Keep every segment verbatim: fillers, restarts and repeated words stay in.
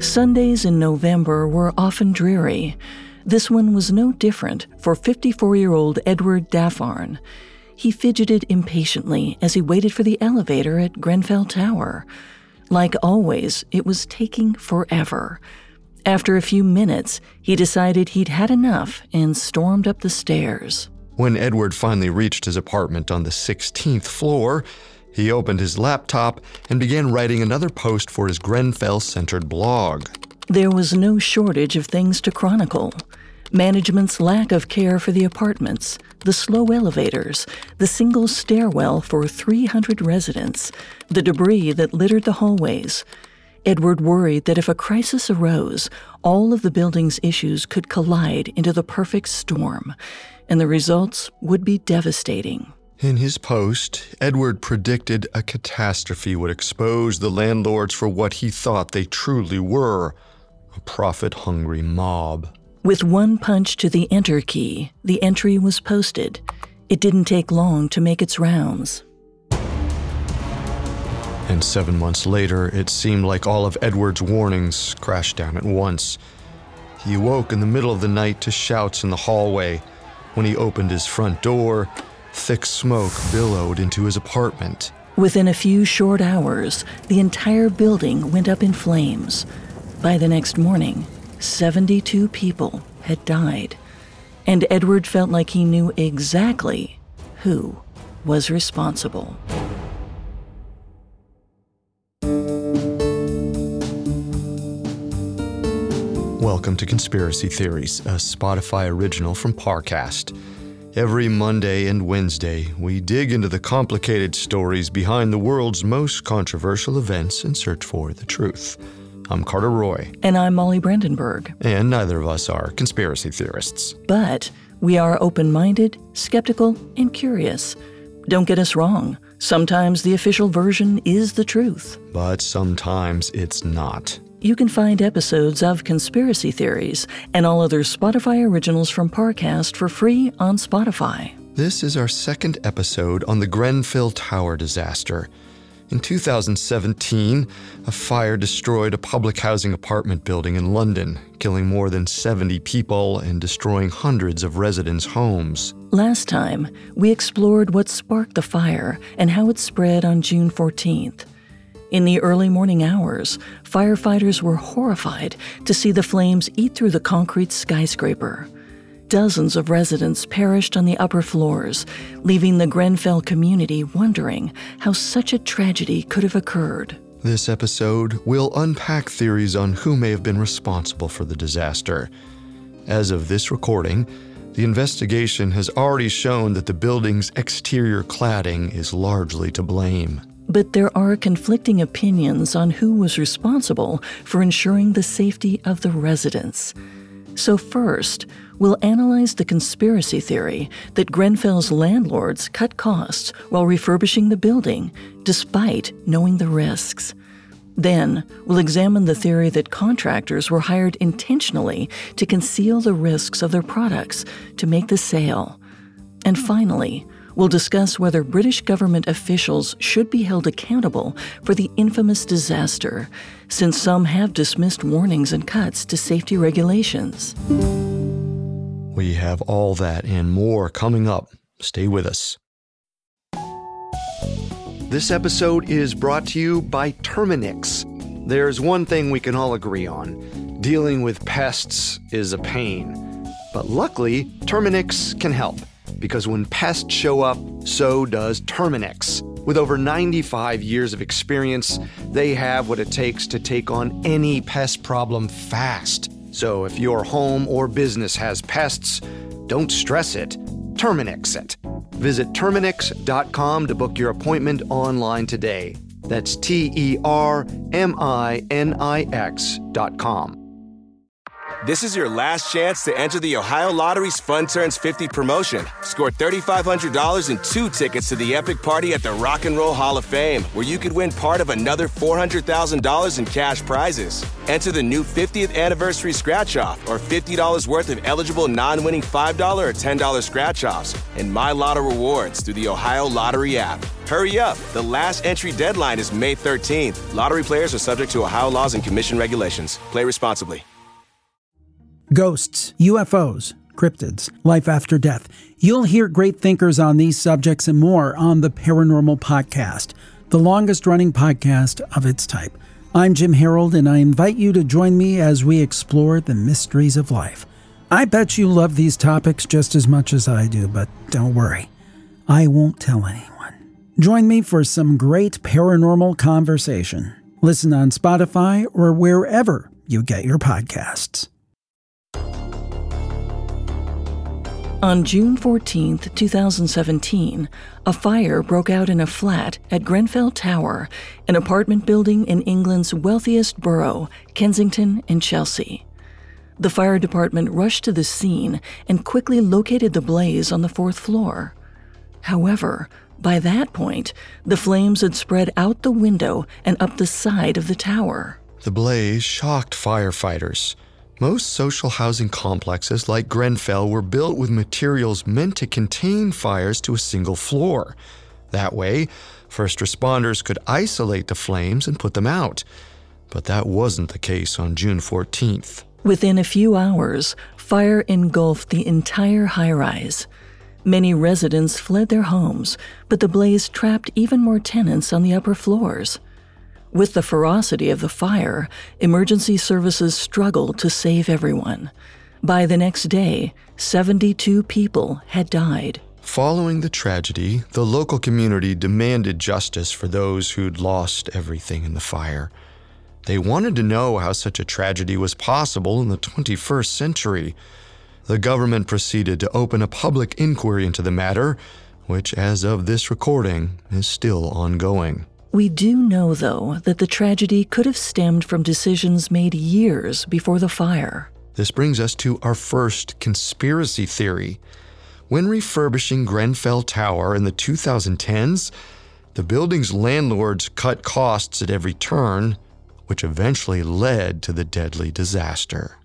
Sundays in November were often dreary. This one was no different for fifty-four-year-old Edward Daffarn. He fidgeted impatiently as he waited for the elevator at Grenfell Tower. Like always, it was taking forever. After a few minutes, he decided he'd had enough and stormed up the stairs. When Edward finally reached his apartment on the sixteenth floor, he opened his laptop and began writing another post for his Grenfell-centered blog. There was no shortage of things to chronicle. Management's lack of care for the apartments, the slow elevators, the single stairwell for three hundred residents, the debris that littered the hallways. Edward worried that if a crisis arose, all of the building's issues could collide into the perfect storm, and the results would be devastating. In his post, Edward predicted a catastrophe would expose the landlords for what he thought they truly were, a profit-hungry mob. With one punch to the enter key, the entry was posted. It didn't take long to make its rounds. And seven months later, it seemed like all of Edward's warnings crashed down at once. He awoke in the middle of the night to shouts in the hallway. When he opened his front door, thick smoke billowed into his apartment. Within a few short hours, the entire building went up in flames. By the next morning, seventy-two people had died, and Edward felt like he knew exactly who was responsible. Welcome to Conspiracy Theories, a Spotify original from Parcast. Every Monday and Wednesday, we dig into the complicated stories behind the world's most controversial events and search for the truth. I'm Carter Roy. And I'm Molly Brandenburg. And neither of us are conspiracy theorists. But we are open-minded, skeptical, and curious. Don't get us wrong. Sometimes the official version is the truth. But sometimes it's not. You can find episodes of Conspiracy Theories and all other Spotify originals from Parcast for free on Spotify. This is our second episode on the Grenfell Tower disaster. In two thousand seventeen, a fire destroyed a public housing apartment building in London, killing more than seventy people and destroying hundreds of residents' homes. Last time, we explored what sparked the fire and how it spread on June fourteenth. In the early morning hours, firefighters were horrified to see the flames eat through the concrete skyscraper. Dozens of residents perished on the upper floors, leaving the Grenfell community wondering how such a tragedy could have occurred. This episode will unpack theories on who may have been responsible for the disaster. As of this recording, the investigation has already shown that the building's exterior cladding is largely to blame. But there are conflicting opinions on who was responsible for ensuring the safety of the residents. So first, we'll analyze the conspiracy theory that Grenfell's landlords cut costs while refurbishing the building, despite knowing the risks. Then, we'll examine the theory that contractors were hired intentionally to conceal the risks of their products to make the sale. And finally, we'll discuss whether British government officials should be held accountable for the infamous disaster, since some have dismissed warnings and cuts to safety regulations. We have all that and more coming up. Stay with us. This episode is brought to you by Terminix. There's one thing we can all agree on. Dealing with pests is a pain. But luckily, Terminix can help. Because when pests show up, so does Terminix. With over ninety-five years of experience, they have what it takes to take on any pest problem fast. So if your home or business has pests, don't stress it. Terminix it. Visit Terminix dot com to book your appointment online today. That's T E R M I N I X dot com. This is your last chance to enter the Ohio Lottery's Fun Turns fifty promotion. Score three thousand five hundred dollars and two tickets to the epic party at the Rock and Roll Hall of Fame, where you could win part of another four hundred thousand dollars in cash prizes. Enter the new fiftieth anniversary scratch-off or fifty dollars worth of eligible non-winning five dollars or ten dollars scratch-offs and My Lotto rewards through the Ohio Lottery app. Hurry up. The last entry deadline is May thirteenth. Lottery players are subject to Ohio laws and commission regulations. Play responsibly. Ghosts, U F Os, cryptids, life after death. You'll hear great thinkers on these subjects and more on the Paranormal Podcast, the longest-running podcast of its type. I'm Jim Harold, and I invite you to join me as we explore the mysteries of life. I bet you love these topics just as much as I do, but don't worry, I won't tell anyone. Join me for some great paranormal conversation. Listen on Spotify or wherever you get your podcasts. On June fourteenth, twenty seventeen, a fire broke out in a flat at Grenfell Tower, an apartment building in England's wealthiest borough, Kensington and Chelsea. The fire department rushed to the scene and quickly located the blaze on the fourth floor. However, by that point, the flames had spread out the window and up the side of the tower. The blaze shocked firefighters. Most social housing complexes like Grenfell were built with materials meant to contain fires to a single floor. That way, first responders could isolate the flames and put them out. But that wasn't the case on June fourteenth. Within a few hours, fire engulfed the entire high-rise. Many residents fled their homes, but the blaze trapped even more tenants on the upper floors. With the ferocity of the fire, emergency services struggled to save everyone. By the next day, seventy-two people had died. Following the tragedy, the local community demanded justice for those who'd lost everything in the fire. They wanted to know how such a tragedy was possible in the twenty-first century. The government proceeded to open a public inquiry into the matter, which, as of this recording, is still ongoing. We do know, though, that the tragedy could have stemmed from decisions made years before the fire. This brings us to our first conspiracy theory. When refurbishing Grenfell Tower in the two thousand tens, the building's landlords cut costs at every turn, which eventually led to the deadly disaster.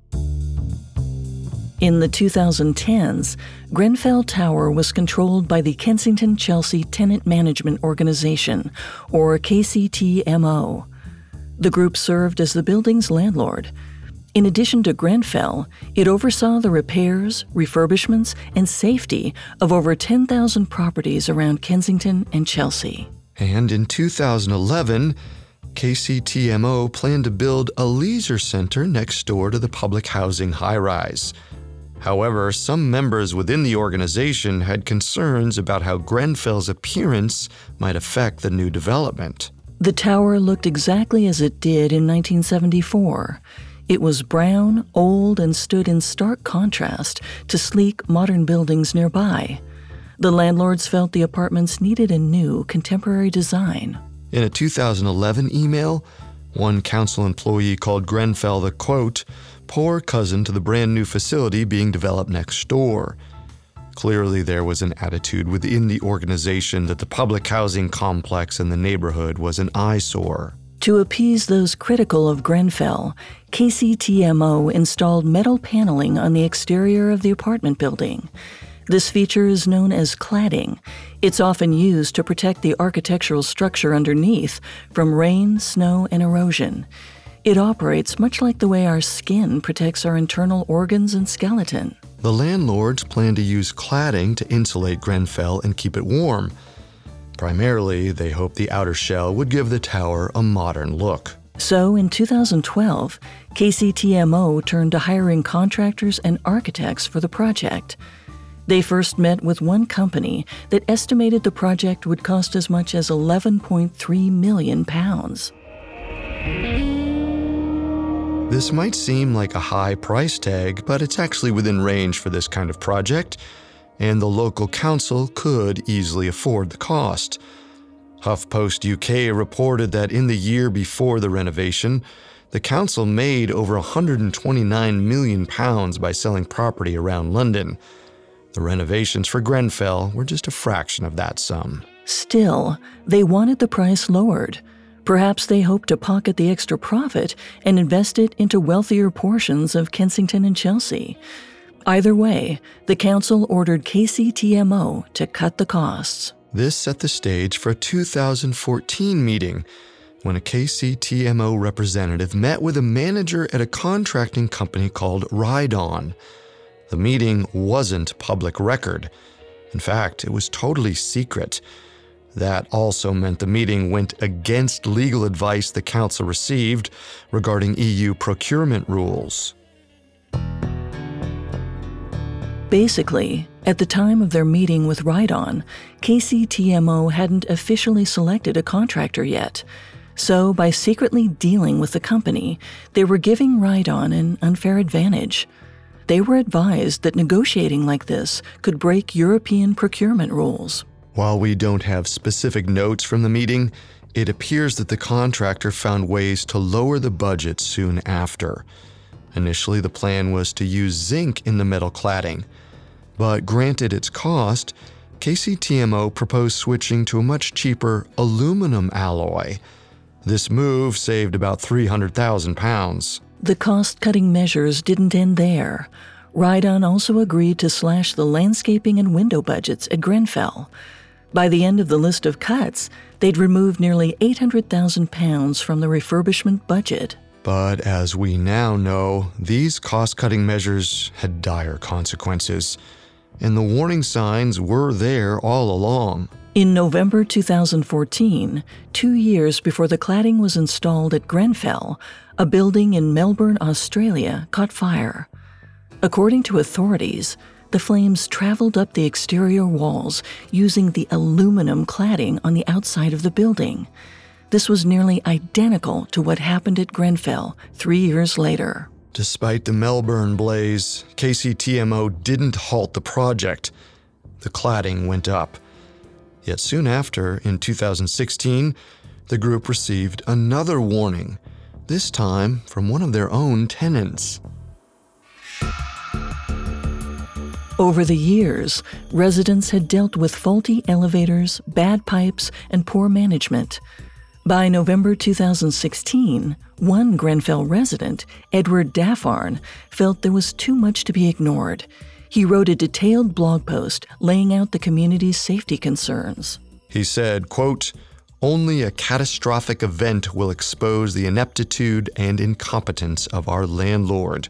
In the two thousand tens, Grenfell Tower was controlled by the Kensington-Chelsea Tenant Management Organization, or K C T M O. The group served as the building's landlord. In addition to Grenfell, it oversaw the repairs, refurbishments, and safety of over ten thousand properties around Kensington and Chelsea. And in two thousand eleven, K C T M O planned to build a leisure center next door to the public housing high-rise. However, some members within the organization had concerns about how Grenfell's appearance might affect the new development. The tower looked exactly as it did in nineteen seventy-four. It was brown, old, and stood in stark contrast to sleek, modern buildings nearby. The landlords felt the apartments needed a new, contemporary design. In a two thousand eleven email, one council employee called Grenfell the, quote, poor cousin to the brand new facility being developed next door. Clearly, there was an attitude within the organization that the public housing complex in the neighborhood was an eyesore. To appease those critical of Grenfell, K C T M O installed metal paneling on the exterior of the apartment building. This feature is known as cladding. It's often used to protect the architectural structure underneath from rain, snow, and erosion. It operates much like the way our skin protects our internal organs and skeleton. The landlords plan to use cladding to insulate Grenfell and keep it warm. Primarily, they hope the outer shell would give the tower a modern look. So in two thousand twelve, K C T M O turned to hiring contractors and architects for the project. They first met with one company that estimated the project would cost as much as eleven point three million pounds. This might seem like a high price tag, but it's actually within range for this kind of project, and the local council could easily afford the cost. HuffPost U K reported that in the year before the renovation, the council made over one hundred twenty-nine million pounds by selling property around London. The renovations for Grenfell were just a fraction of that sum. Still, they wanted the price lowered. Perhaps they hoped to pocket the extra profit and invest it into wealthier portions of Kensington and Chelsea. Either way, the council ordered K C T M O to cut the costs. This set the stage for a two thousand fourteen meeting when a K C T M O representative met with a manager at a contracting company called Rydon. The meeting wasn't public record. In fact, it was totally secret. That also meant the meeting went against legal advice the council received regarding E U procurement rules. Basically, at the time of their meeting with Rydon, K C T M O hadn't officially selected a contractor yet. So, by secretly dealing with the company, they were giving Rydon an unfair advantage. They were advised that negotiating like this could break European procurement rules. While we don't have specific notes from the meeting, it appears that the contractor found ways to lower the budget soon after. Initially, the plan was to use zinc in the metal cladding. But granted its cost, K C T M O proposed switching to a much cheaper aluminum alloy. This move saved about three hundred thousand pounds. The cost-cutting measures didn't end there. Rydon also agreed to slash the landscaping and window budgets at Grenfell. By the end of the list of cuts, they'd removed nearly eight hundred thousand pounds from the refurbishment budget. But as we now know, these cost-cutting measures had dire consequences, and the warning signs were there all along. In November two thousand fourteen, two years before the cladding was installed at Grenfell, a building in Melbourne, Australia, caught fire. According to authorities, the flames traveled up the exterior walls using the aluminum cladding on the outside of the building. This was nearly identical to what happened at Grenfell three years later. Despite the Melbourne blaze, K C T M O didn't halt the project. The cladding went up. Yet soon after, in two thousand sixteen, the group received another warning, this time from one of their own tenants. Over the years, residents had dealt with faulty elevators, bad pipes, and poor management. By November two thousand sixteen, one Grenfell resident, Edward Daffarn, felt there was too much to be ignored. He wrote a detailed blog post laying out the community's safety concerns. He said, quote, "Only a catastrophic event will expose the ineptitude and incompetence of our landlord."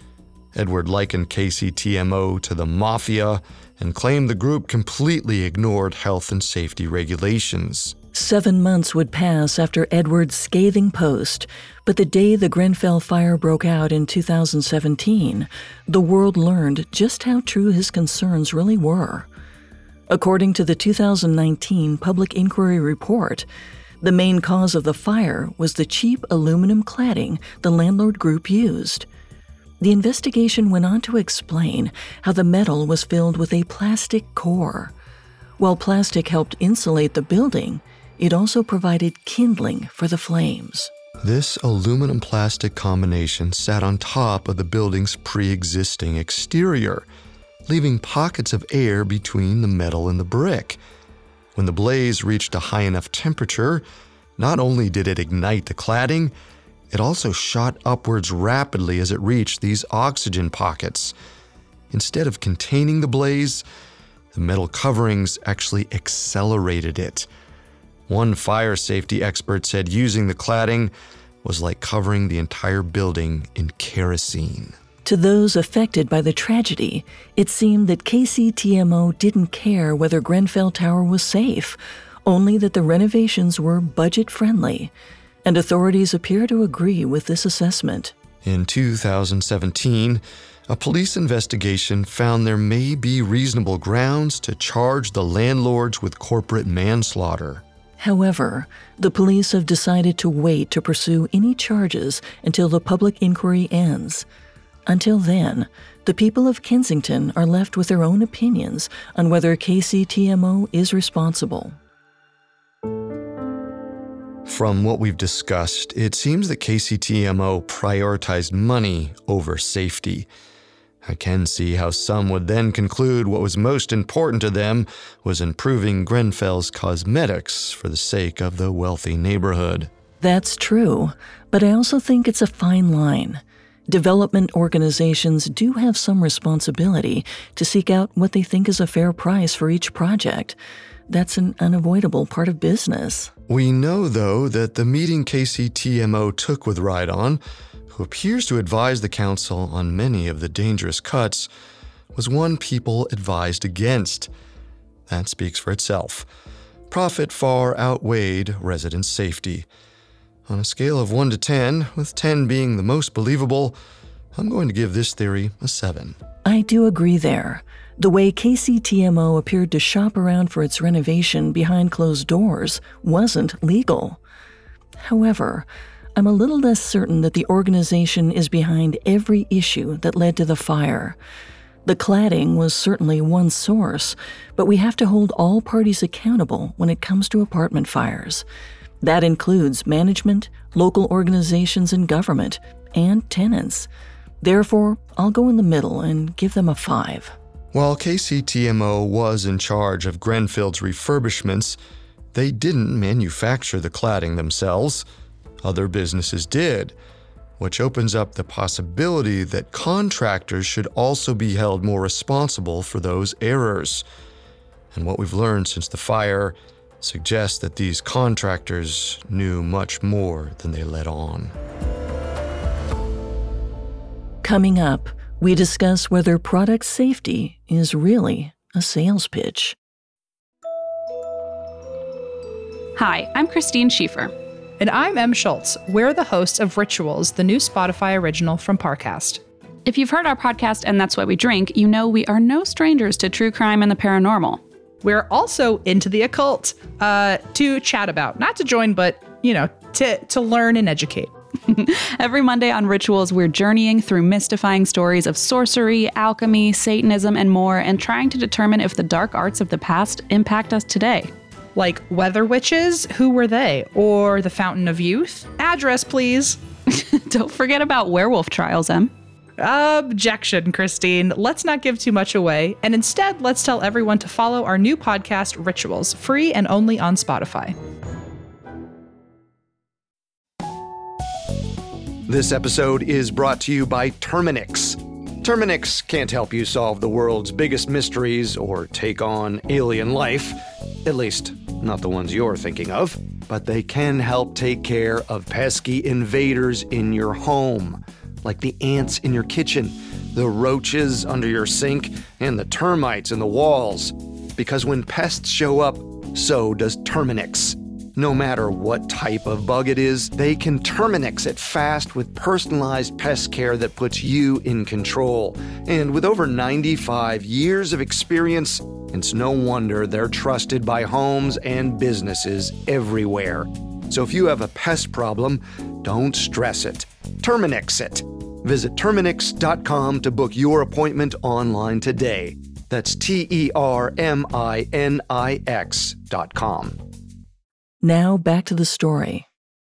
Edward likened K C T M O to the mafia and claimed the group completely ignored health and safety regulations. Seven months would pass after Edward's scathing post, but the day the Grenfell fire broke out in two thousand seventeen, the world learned just how true his concerns really were. According to the two thousand nineteen Public Inquiry Report, the main cause of the fire was the cheap aluminum cladding the landlord group used. The investigation went on to explain how the metal was filled with a plastic core. While plastic helped insulate the building, it also provided kindling for the flames. This aluminum-plastic combination sat on top of the building's pre-existing exterior, leaving pockets of air between the metal and the brick. When the blaze reached a high enough temperature, not only did it ignite the cladding, it also shot upwards rapidly as it reached these oxygen pockets. Instead of containing the blaze, the metal coverings actually accelerated it. One fire safety expert said using the cladding was like covering the entire building in kerosene. To those affected by the tragedy, it seemed that K C T M O didn't care whether Grenfell Tower was safe, only that the renovations were budget-friendly, and authorities appear to agree with this assessment. In two thousand seventeen, a police investigation found there may be reasonable grounds to charge the landlords with corporate manslaughter. However, the police have decided to wait to pursue any charges until the public inquiry ends. Until then, the people of Kensington are left with their own opinions on whether K C T M O is responsible. from what we've discussed, it seems that K C T M O prioritized money over safety. I can see how some would then conclude what was most important to them was improving Grenfell's cosmetics for the sake of the wealthy neighborhood. That's true, but I also think it's a fine line. Development organizations do have some responsibility to seek out what they think is a fair price for each project. That's an unavoidable part of business. We know, though, that the meeting K C T M O took with Rydon, who appears to advise the council on many of the dangerous cuts, was one people advised against. That speaks for itself. Profit far outweighed resident safety. On a scale of one to ten, with ten being the most believable, I'm going to give this theory a seven. I do agree there. The way K C T M O appeared to shop around for its renovation behind closed doors wasn't legal. However, I'm a little less certain that the organization is behind every issue that led to the fire. The cladding was certainly one source, but we have to hold all parties accountable when it comes to apartment fires. That includes management, local organizations and government, and tenants. Therefore, I'll go in the middle and give them a five. While K C T M O was in charge of Grenfell's refurbishments, they didn't manufacture the cladding themselves. Other businesses did, which opens up the possibility that contractors should also be held more responsible for those errors. And what we've learned since the fire suggests that these contractors knew much more than they let on. Coming up, we discuss whether product safety is really a sales pitch. Hi, I'm Christine Schieffer. And I'm Em Schultz. We're the hosts of Rituals, the new Spotify original from Parcast. If you've heard our podcast and That's Why We Drink, you know we are no strangers to true crime and the paranormal. We're also into the occult, uh, to chat about, not to join, but, you know, to, to learn and educate. Every Monday on Rituals, we're journeying through mystifying stories of sorcery, alchemy, Satanism, and more, and trying to determine if the dark arts of the past impact us today. Like weather witches, who were they? Or the Fountain of Youth? Address, please. Don't forget about werewolf trials, Em. Objection, Christine. Let's not give too much away, and instead, let's tell everyone to follow our new podcast, Rituals, free and only on Spotify. This episode is brought to you by Terminix. Terminix can't help you solve the world's biggest mysteries or take on alien life, at least not the ones you're thinking of, but they can help take care of pesky invaders in your home, like the ants in your kitchen, the roaches under your sink, and the termites in the walls. Because when pests show up, so does Terminix. No matter what type of bug it is, they can Terminix it fast with personalized pest care that puts you in control. And with over ninety-five years of experience, it's no wonder they're trusted by homes and businesses everywhere. So if you have a pest problem, don't stress it. Terminix it. Visit Terminix dot com to book your appointment online today. That's T E R M I N I X dot com. Now back to the story.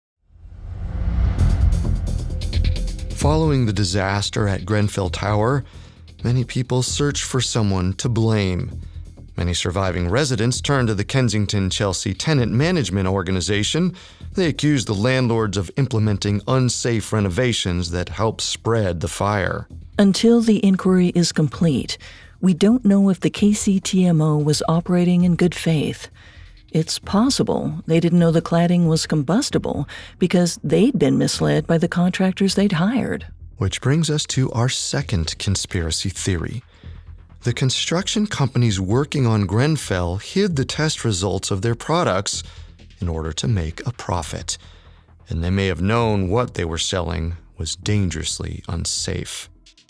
Following the disaster at Grenfell Tower, many people searched for someone to blame. Many surviving residents turned to the Kensington Chelsea Tenant Management Organization. They accused the landlords of implementing unsafe renovations that helped spread the fire. Until the inquiry is complete, we don't know if the K C T M O was operating in good faith. It's possible they didn't know the cladding was combustible because they'd been misled by the contractors they'd hired. Which brings us to our second conspiracy theory. The construction companies working on Grenfell hid the test results of their products in order to make a profit. And they may have known what they were selling was dangerously unsafe.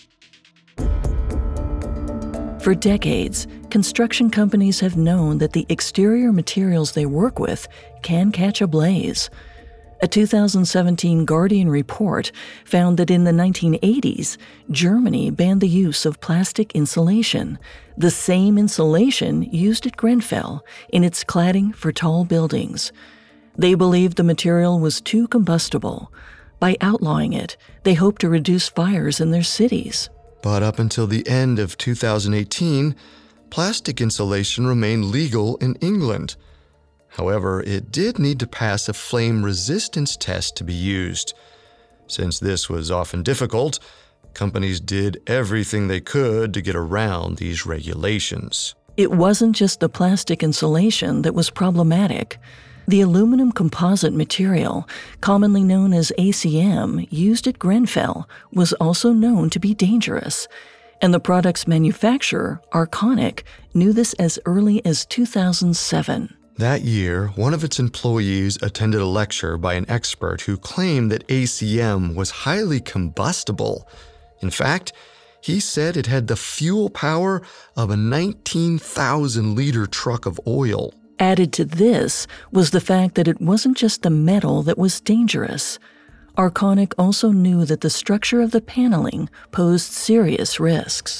For decades, construction companies have known that the exterior materials they work with can catch a blaze. A two thousand seventeen Guardian report found that in the nineteen eighties, Germany banned the use of plastic insulation, the same insulation used at Grenfell in its cladding for tall buildings. They believed the material was too combustible. By outlawing it, they hoped to reduce fires in their cities. But up until the end of two thousand eighteen, plastic insulation remained legal in England. However, it did need to pass a flame resistance test to be used. Since this was often difficult, companies did everything they could to get around these regulations. It wasn't just the plastic insulation that was problematic. The aluminum composite material, commonly known as A C M, used at Grenfell, was also known to be dangerous. And the product's manufacturer, Arconic, knew this as early as two thousand seven. That year, one of its employees attended a lecture by an expert who claimed that A C M was highly combustible. In fact, he said it had the fuel power of a nineteen thousand liter truck of oil. Added to this was the fact that it wasn't just the metal that was dangerous. Arconic also knew that the structure of the paneling posed serious risks.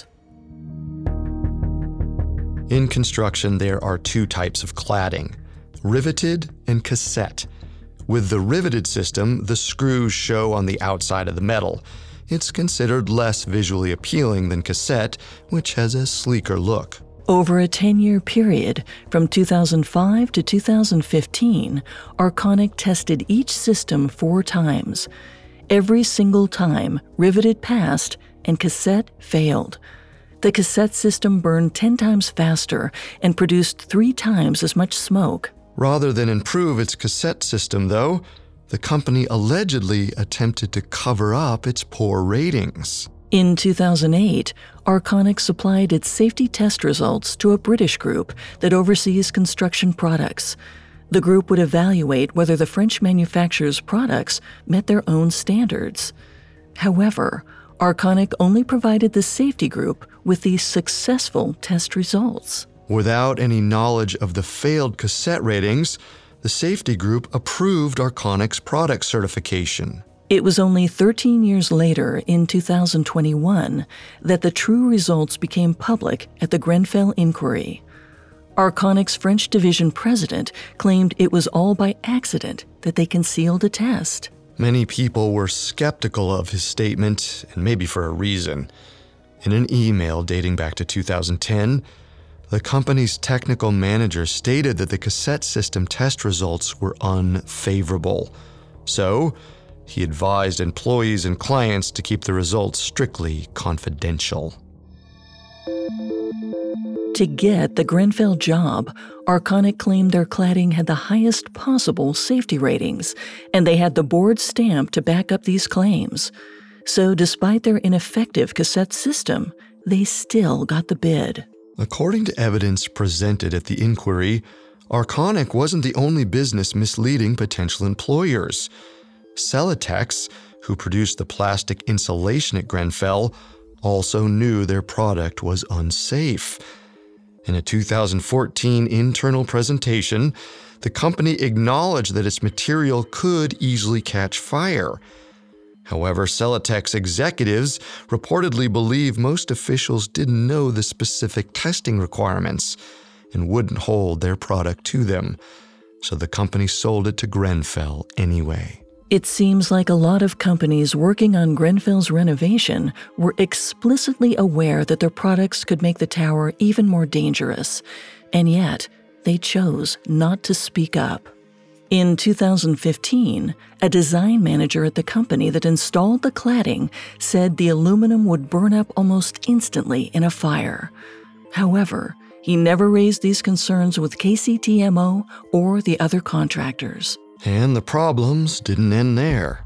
In construction, there are two types of cladding, riveted and cassette. With the riveted system, the screws show on the outside of the metal. It's considered less visually appealing than cassette, which has a sleeker look. Over a ten-year period, from two thousand five to two thousand fifteen, Arconic tested each system four times. Every single time, riveted passed and cassette failed. The cassette system burned ten times faster and produced three times as much smoke. Rather than improve its cassette system, though, the company allegedly attempted to cover up its poor ratings. In two thousand eight, Arconic supplied its safety test results to a British group that oversees construction products. The group would evaluate whether the French manufacturer's products met their own standards. However, Arconic only provided the safety group with the successful test results. Without any knowledge of the failed cassette ratings, the safety group approved Arconic's product certification. It was only thirteen years later, in two thousand twenty-one, that the true results became public at the Grenfell inquiry. Arconic's French division president claimed it was all by accident that they concealed a test. Many people were skeptical of his statement, and maybe for a reason. In an email dating back to two thousand ten, the company's technical manager stated that the cassette system test results were unfavorable. So, he advised employees and clients to keep the results strictly confidential. To get the Grenfell job, Arconic claimed their cladding had the highest possible safety ratings, and they had the board stamp to back up these claims. So despite their ineffective cassette system, they still got the bid. According to evidence presented at the inquiry, Arconic wasn't the only business misleading potential employers. Celotex, who produced the plastic insulation at Grenfell, also knew their product was unsafe. In a two thousand fourteen internal presentation, the company acknowledged that its material could easily catch fire. However, Celotex executives reportedly believe most officials didn't know the specific testing requirements and wouldn't hold their product to them, so the company sold it to Grenfell anyway. It seems like a lot of companies working on Grenfell's renovation were explicitly aware that their products could make the tower even more dangerous, and yet they chose not to speak up. In two thousand fifteen, a design manager at the company that installed the cladding said the aluminum would burn up almost instantly in a fire. However, he never raised these concerns with K C T M O or the other contractors. And the problems didn't end there.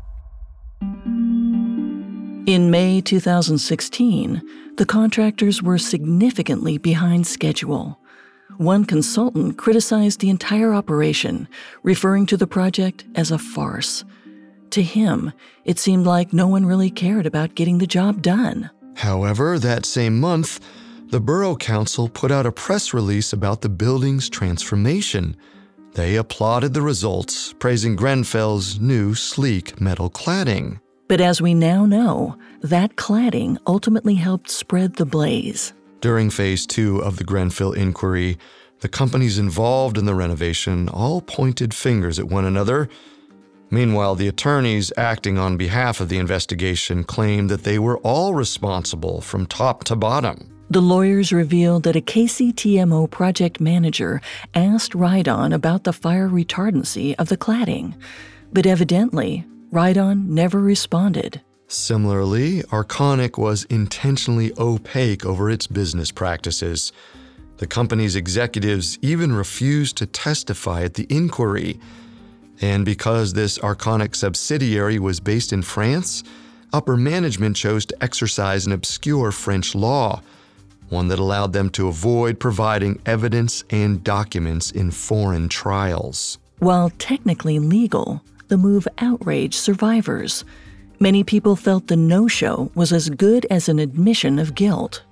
In May two thousand sixteen, the contractors were significantly behind schedule. One consultant criticized the entire operation, referring to the project as a farce. To him, it seemed like no one really cared about getting the job done. However, that same month, the Borough Council put out a press release about the building's transformation. They applauded the results, praising Grenfell's new sleek metal cladding. But as we now know, that cladding ultimately helped spread the blaze. During phase two of the Grenfell inquiry, The companies involved in the renovation all pointed fingers at one another. Meanwhile, the attorneys acting on behalf of the investigation claimed that they were all responsible from top to bottom. The lawyers revealed that a K C T M O project manager asked Rydon about the fire retardancy of the cladding, but evidently, Rydon never responded. Similarly, Arconic was intentionally opaque over its business practices. The company's executives even refused to testify at the inquiry. And because this Arconic subsidiary was based in France, upper management chose to exercise an obscure French law, one that allowed them to avoid providing evidence and documents in foreign trials. While technically legal, the move outraged survivors. Many people felt the no-show was as good as an admission of guilt.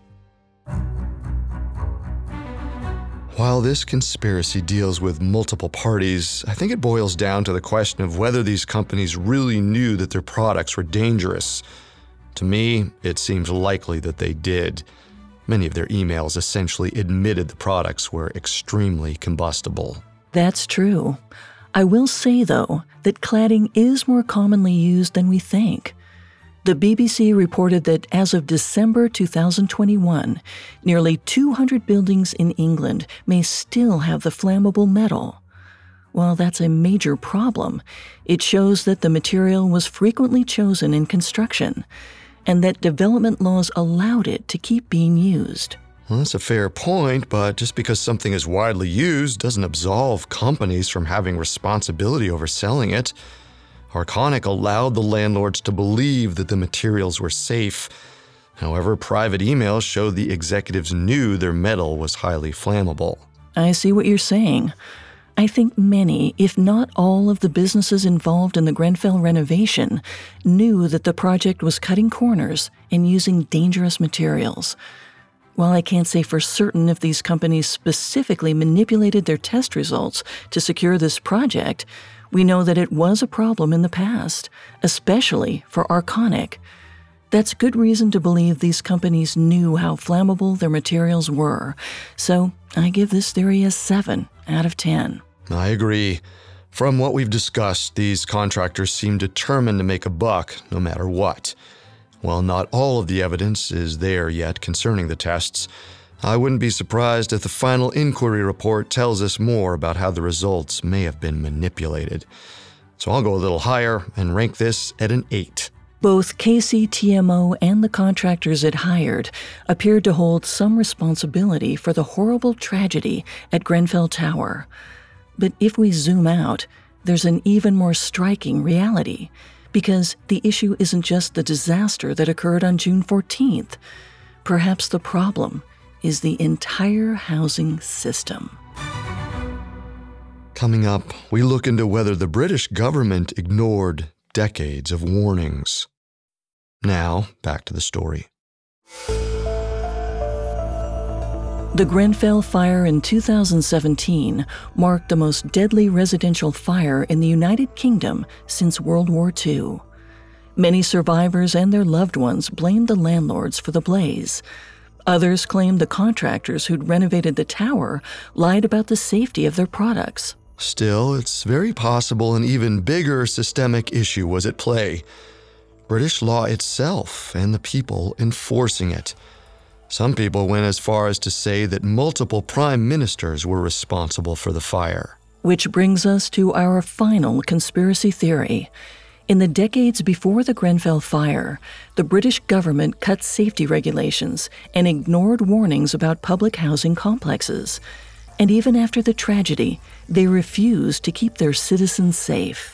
While this conspiracy deals with multiple parties, I think it boils down to the question of whether these companies really knew that their products were dangerous. To me, it seems likely that they did. Many of their emails essentially admitted the products were extremely combustible. That's true. I will say, though, that cladding is more commonly used than we think. The B B C reported that as of December two thousand twenty-one, nearly two hundred buildings in England may still have the flammable metal. While that's a major problem, it shows that the material was frequently chosen in construction, and that development laws allowed it to keep being used. Well, that's a fair point, but just because something is widely used doesn't absolve companies from having responsibility over selling it. Arconic allowed the landlords to believe that the materials were safe. However, private emails showed the executives knew their metal was highly flammable. I see what you're saying. I think many, if not all, of the businesses involved in the Grenfell renovation knew that the project was cutting corners and using dangerous materials. While I can't say for certain if these companies specifically manipulated their test results to secure this project, we know that it was a problem in the past, especially for Arconic. That's good reason to believe these companies knew how flammable their materials were. So I give this theory a seven out of ten. I agree. From what we've discussed, these contractors seem determined to make a buck no matter what. While not all of the evidence is there yet concerning the tests, I wouldn't be surprised if the final inquiry report tells us more about how the results may have been manipulated. So I'll go a little higher and rank this at an eight. Both K C T M O and the contractors it hired appeared to hold some responsibility for the horrible tragedy at Grenfell Tower. But if we zoom out, there's an even more striking reality, because the issue isn't just the disaster that occurred on June fourteenth. Perhaps the problem is the entire housing system. Coming up, we look into whether the British government ignored decades of warnings. Now, back to the story. The Grenfell fire in two thousand seventeen marked the most deadly residential fire in the United Kingdom since World War Two. Many survivors and their loved ones blamed the landlords for the blaze. Others claimed the contractors who'd renovated the tower lied about the safety of their products. Still, it's very possible an even bigger systemic issue was at play. British law itself and the people enforcing it. Some people went as far as to say that multiple prime ministers were responsible for the fire. Which brings us to our final conspiracy theory. In the decades before the Grenfell fire, the British government cut safety regulations and ignored warnings about public housing complexes. And even after the tragedy, they refused to keep their citizens safe.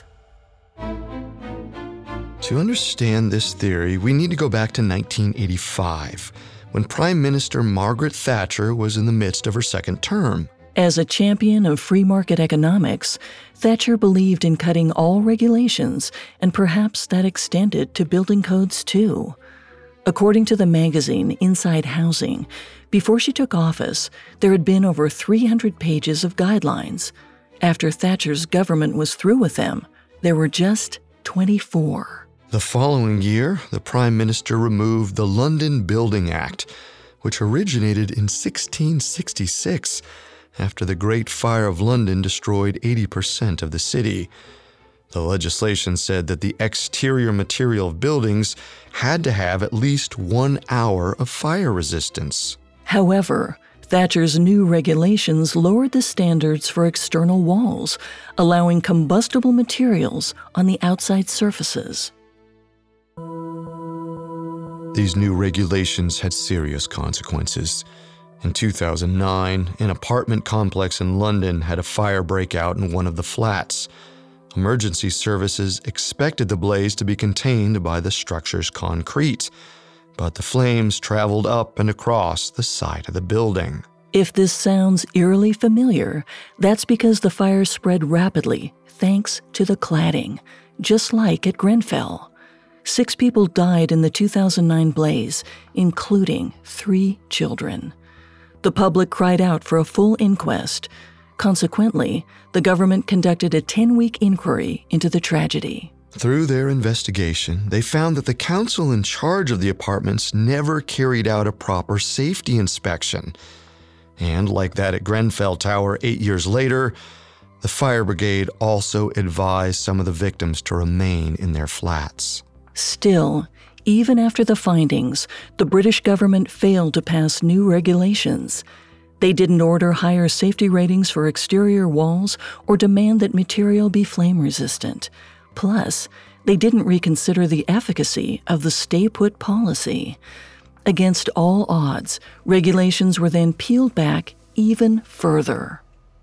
To understand this theory, we need to go back to nineteen eighty-five, when Prime Minister Margaret Thatcher was in the midst of her second term. As a champion of free market economics, Thatcher believed in cutting all regulations, and perhaps that extended to building codes too. According to the magazine Inside Housing, before she took office, there had been over three hundred pages of guidelines. After Thatcher's government was through with them, there were just twenty-four. The following year, the Prime Minister removed the London Building Act, which originated in sixteen sixty-six after the Great Fire of London destroyed eighty percent of the city. The legislation said that the exterior material of buildings had to have at least one hour of fire resistance. However, Thatcher's new regulations lowered the standards for external walls, allowing combustible materials on the outside surfaces. These new regulations had serious consequences. In two thousand nine, an apartment complex in London had a fire break out in one of the flats. Emergency services expected the blaze to be contained by the structure's concrete, but the flames traveled up and across the side of the building. If this sounds eerily familiar, that's because the fire spread rapidly thanks to the cladding, just like at Grenfell. Six people died in the two thousand nine blaze, including three children. The public cried out for a full inquest. Consequently, the government conducted a ten-week inquiry into the tragedy. Through their investigation, they found that the council in charge of the apartments never carried out a proper safety inspection. And like that at Grenfell Tower eight years later, the fire brigade also advised some of the victims to remain in their flats. Still, even after the findings, the British government failed to pass new regulations. They didn't order higher safety ratings for exterior walls or demand that material be flame-resistant. Plus, they didn't reconsider the efficacy of the stay-put policy. Against all odds, regulations were then peeled back even further.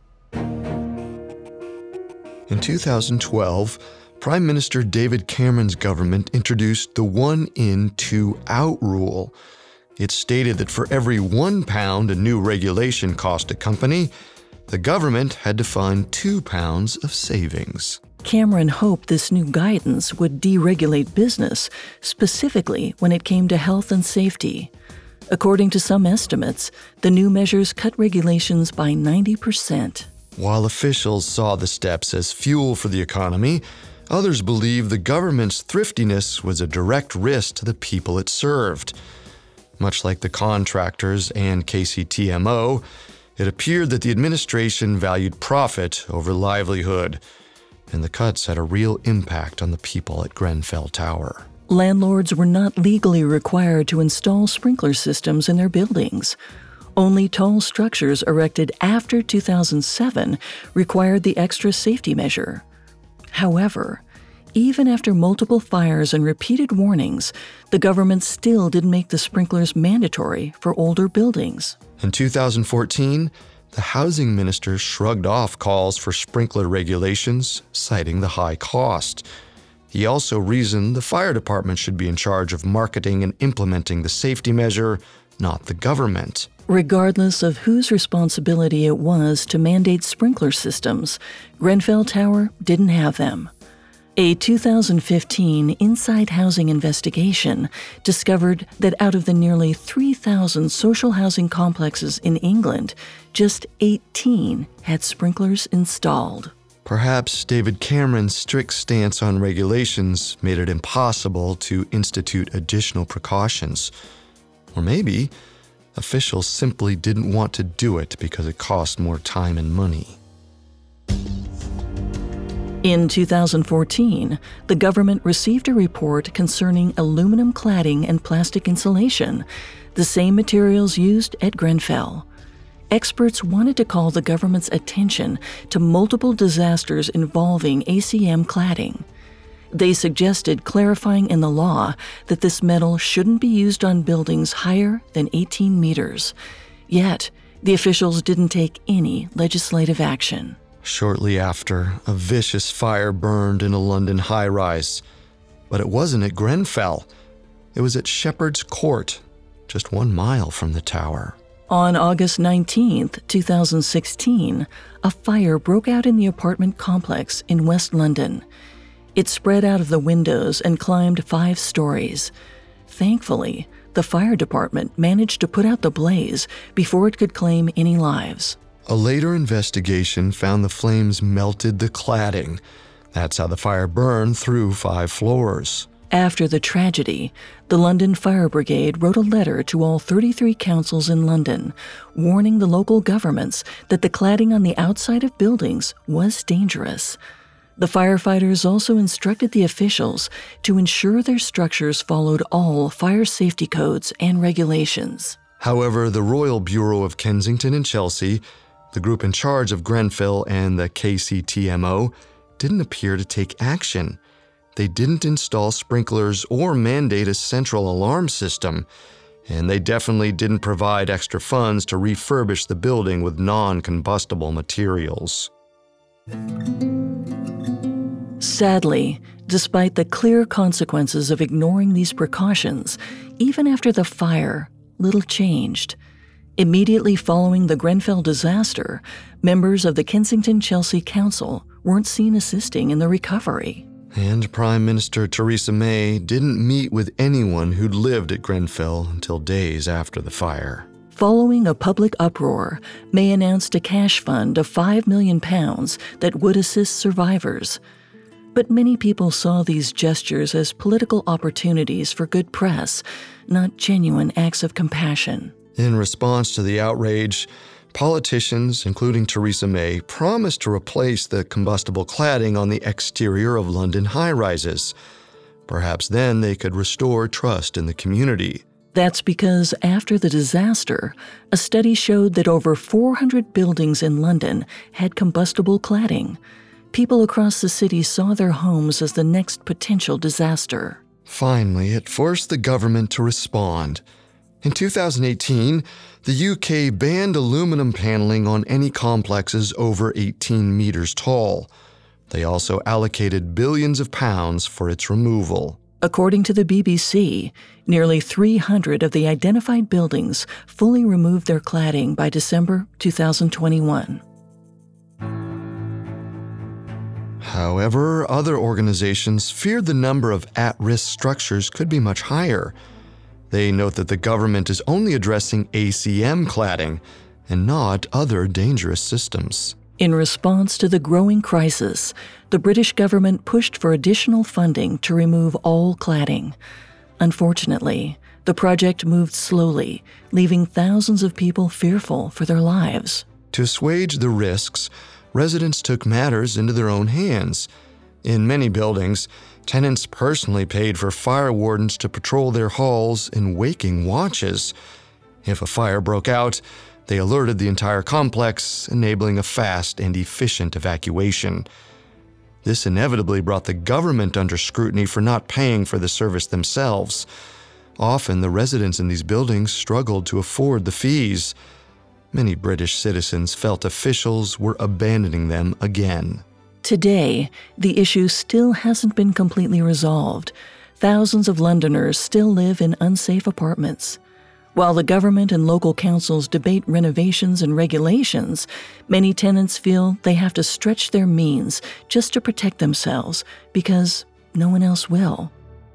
In two thousand twelve, Prime Minister David Cameron's government introduced the one-in, two-out rule. It stated that for every one pound a new regulation cost a company, the government had to find two pounds of savings. Cameron hoped this new guidance would deregulate business, specifically when it came to health and safety. According to some estimates, the new measures cut regulations by ninety percent. While officials saw the steps as fuel for the economy, others believed the government's thriftiness was a direct risk to the people it served. Much like the contractors and K C T M O, it appeared that the administration valued profit over livelihood, and the cuts had a real impact on the people at Grenfell Tower. Landlords were not legally required to install sprinkler systems in their buildings. Only tall structures erected after two thousand seven required the extra safety measure. However, even after multiple fires and repeated warnings, the government still didn't make the sprinklers mandatory for older buildings. In two thousand fourteen, the housing minister shrugged off calls for sprinkler regulations, citing the high cost. He also reasoned the fire department should be in charge of marketing and implementing the safety measure, not the government. Regardless of whose responsibility it was to mandate sprinkler systems, Grenfell Tower didn't have them. A two thousand fifteen Inside Housing investigation discovered that out of the nearly three thousand social housing complexes in England, just eighteen had sprinklers installed. Perhaps David Cameron's strict stance on regulations made it impossible to institute additional precautions. Or maybe officials simply didn't want to do it because it cost more time and money. In two thousand fourteen, the government received a report concerning aluminum cladding and plastic insulation, the same materials used at Grenfell. Experts wanted to call the government's attention to multiple disasters involving A C M cladding. They suggested clarifying in the law that this metal shouldn't be used on buildings higher than eighteen meters. Yet, the officials didn't take any legislative action. Shortly after, a vicious fire burned in a London high-rise. But it wasn't at Grenfell. It was at Shepherd's Court, just one mile from the tower. On August nineteenth, two thousand sixteen, a fire broke out in the apartment complex in West London. It spread out of the windows and climbed five stories. Thankfully, the fire department managed to put out the blaze before it could claim any lives. A later investigation found the flames melted the cladding. That's how the fire burned through five floors. After the tragedy, the London Fire Brigade wrote a letter to all thirty-three councils in London, warning the local governments that the cladding on the outside of buildings was dangerous. The firefighters also instructed the officials to ensure their structures followed all fire safety codes and regulations. However, the Royal Bureau of Kensington and Chelsea, the group in charge of Grenfell and the K C T M O, didn't appear to take action. They didn't install sprinklers or mandate a central alarm system, and they definitely didn't provide extra funds to refurbish the building with non-combustible materials. Sadly, despite the clear consequences of ignoring these precautions, even after the fire, little changed. Immediately following the Grenfell disaster, members of the Kensington-Chelsea Council weren't seen assisting in the recovery. And Prime Minister Theresa May didn't meet with anyone who'd lived at Grenfell until days after the fire. Following a public uproar, May announced a cash fund of five million pounds that would assist survivors. But many people saw these gestures as political opportunities for good press, not genuine acts of compassion. In response to the outrage, politicians, including Theresa May, promised to replace the combustible cladding on the exterior of London high-rises. Perhaps then they could restore trust in the community. That's because after the disaster, a study showed that over four hundred buildings in London had combustible cladding. People across the city saw their homes as the next potential disaster. Finally, it forced the government to respond. In two thousand eighteen, the U K banned aluminum paneling on any complexes over eighteen meters tall. They also allocated billions of pounds for its removal. According to the B B C, nearly three hundred of the identified buildings fully removed their cladding by December two thousand twenty-one. However, other organizations feared the number of at-risk structures could be much higher. They note that the government is only addressing A C M cladding and not other dangerous systems. In response to the growing crisis, the British government pushed for additional funding to remove all cladding. Unfortunately, the project moved slowly, leaving thousands of people fearful for their lives. To assuage the risks, residents took matters into their own hands. In many buildings, tenants personally paid for fire wardens to patrol their halls in waking watches. If a fire broke out, they alerted the entire complex, enabling a fast and efficient evacuation. This inevitably brought the government under scrutiny for not paying for the service themselves. Often, the residents in these buildings struggled to afford the fees. Many British citizens felt officials were abandoning them again. Today, the issue still hasn't been completely resolved. Thousands of Londoners still live in unsafe apartments. While the government and local councils debate renovations and regulations, many tenants feel they have to stretch their means just to protect themselves because no one else will.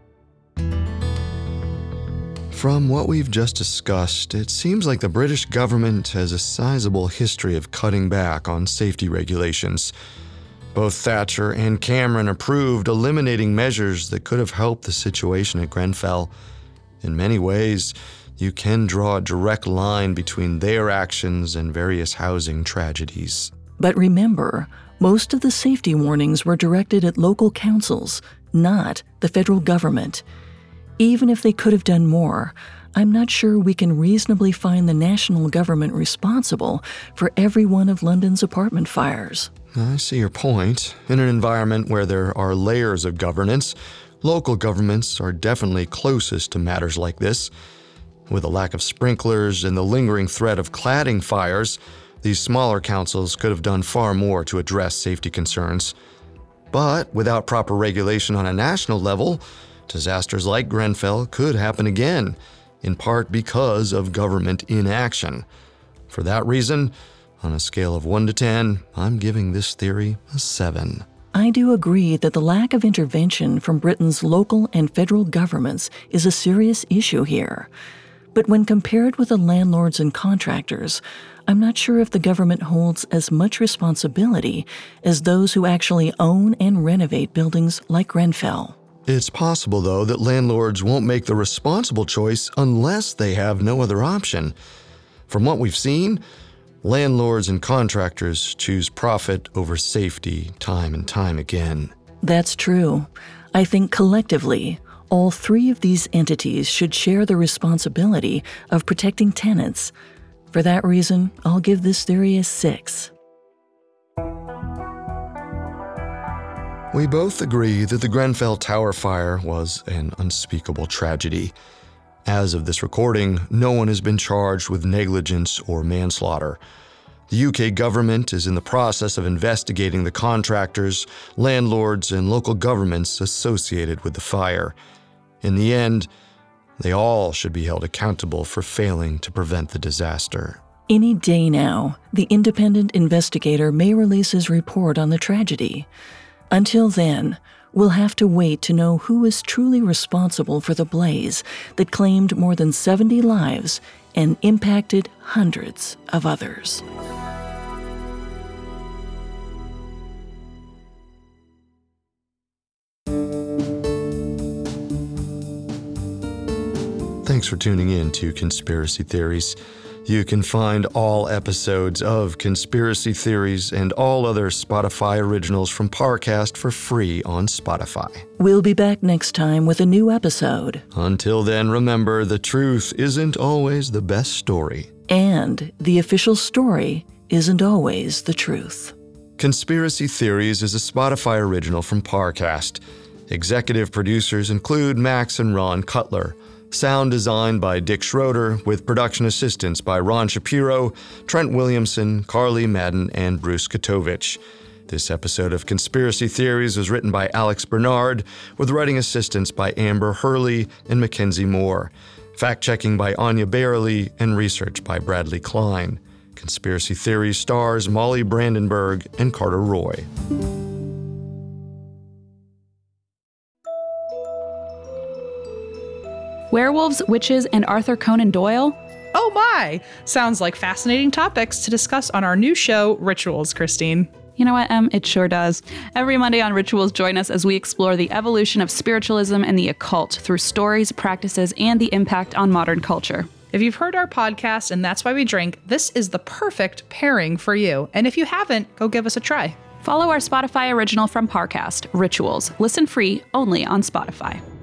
From what we've just discussed, it seems like the British government has a sizable history of cutting back on safety regulations. Both Thatcher and Cameron approved eliminating measures that could have helped the situation at Grenfell. In many ways, you can draw a direct line between their actions and various housing tragedies. But remember, most of the safety warnings were directed at local councils, not the federal government. Even if they could have done more, I'm not sure we can reasonably find the national government responsible for every one of London's apartment fires. I see your point. In an environment where there are layers of governance, local governments are definitely closest to matters like this. With a lack of sprinklers and the lingering threat of cladding fires, these smaller councils could have done far more to address safety concerns. But without proper regulation on a national level, disasters like Grenfell could happen again, in part because of government inaction. For that reason, on a scale of one to ten, I'm giving this theory a seven. I do agree that the lack of intervention from Britain's local and federal governments is a serious issue here. But when compared with the landlords and contractors, I'm not sure if the government holds as much responsibility as those who actually own and renovate buildings like Grenfell. It's possible, though, that landlords won't make the responsible choice unless they have no other option. From what we've seen, landlords and contractors choose profit over safety time and time again. That's true. I think collectively, all three of these entities should share the responsibility of protecting tenants. For that reason, I'll give this theory a six. We both agree that the Grenfell Tower fire was an unspeakable tragedy. As of this recording, no one has been charged with negligence or manslaughter. The U K government is in the process of investigating the contractors, landlords, and local governments associated with the fire. In the end, they all should be held accountable for failing to prevent the disaster. Any day now, the independent investigator may release his report on the tragedy. Until then, we'll have to wait to know who is truly responsible for the blaze that claimed more than seventy lives and impacted hundreds of others. Thanks for tuning in to Conspiracy Theories. You can find all episodes of Conspiracy Theories and all other Spotify originals from Parcast for free on Spotify. We'll be back next time with a new episode. Until then, remember, the truth isn't always the best story. And the official story isn't always the truth. Conspiracy Theories is a Spotify original from Parcast. Executive producers include Max and Ron Cutler. Sound design by Dick Schroeder, with production assistance by Ron Shapiro, Trent Williamson, Carly Madden, and Bruce Katovich. This episode of Conspiracy Theories was written by Alex Bernard, with writing assistance by Amber Hurley and Mackenzie Moore. Fact-checking by Anya Bailey and research by Bradley Klein. Conspiracy Theories stars Molly Brandenburg and Carter Roy. Werewolves, witches, and Arthur Conan Doyle? Oh my! Sounds like fascinating topics to discuss on our new show, Rituals, Christine. You know what, Em? It sure does. Every Monday on Rituals, join us as we explore the evolution of spiritualism and the occult through stories, practices, and the impact on modern culture. If you've heard our podcast and That's Why We Drink, this is the perfect pairing for you. And if you haven't, go give us a try. Follow our Spotify original from Parcast, Rituals. Listen free only on Spotify.